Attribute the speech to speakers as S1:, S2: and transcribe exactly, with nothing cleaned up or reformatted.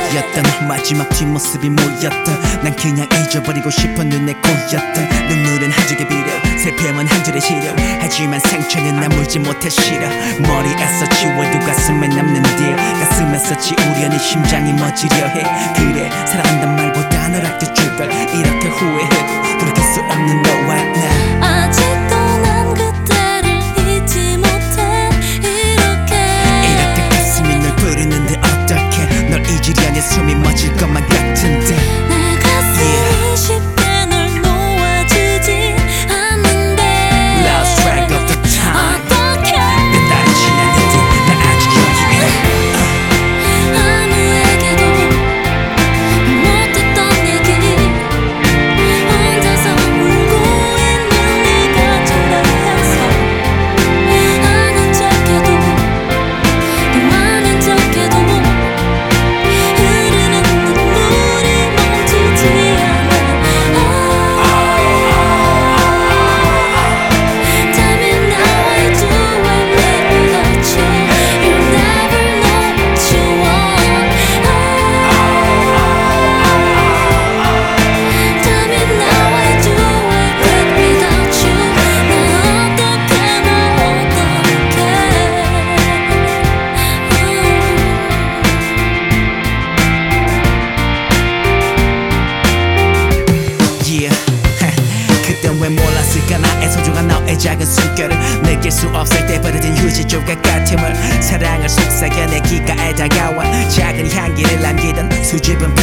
S1: 너였던 마지막 뒷모습이 뭐였던 난 그냥 잊어버리고 싶은 눈에 꼬였던 눈물은 한 줄의 비료 슬픔은 한 줄의 시료 하지만 상처는 나 물지 못해 싫어 머리에서 지워도 가슴에 남는 딜 가슴에서 지우려니 심장이 멎으려 해 그래 사랑한단 말보다 널 아껴줄 걸 이렇게 후회해 돌이킬 수 없는 너와 나
S2: 아직도 난 그때를 잊지 못해 이렇게
S1: 이렇게 가슴이 널 부르는데 어떡해 널 잊으려니 숨이 멎을 것만 같은데
S2: 내 가슴이
S1: yeah.
S2: 쉽게 널 놓아주지 않는데
S1: Lost track of the time
S2: 어떡해
S1: 몇 달이 지났는데 나 아직 여기에
S2: 아무에게도 못했던 얘기 혼자서 울고 있는 네가 초라해서 아는 척해도 또 아는 척해도 흐르는 눈물이 멈추지 않아 Tell me now why do I live without you You'll never know what you want Tell me now why do I live without you 난 어떡해 나 어떡해
S1: yeah. 그땐 왜 몰랐을까 나의 소중한 너의 작은 숨결을 느낄 수 없을 때 버려진 휴지 조각 같음을 사랑을 속삭여 내 귓가에 다가와 작은 향기를 남기던 수줍은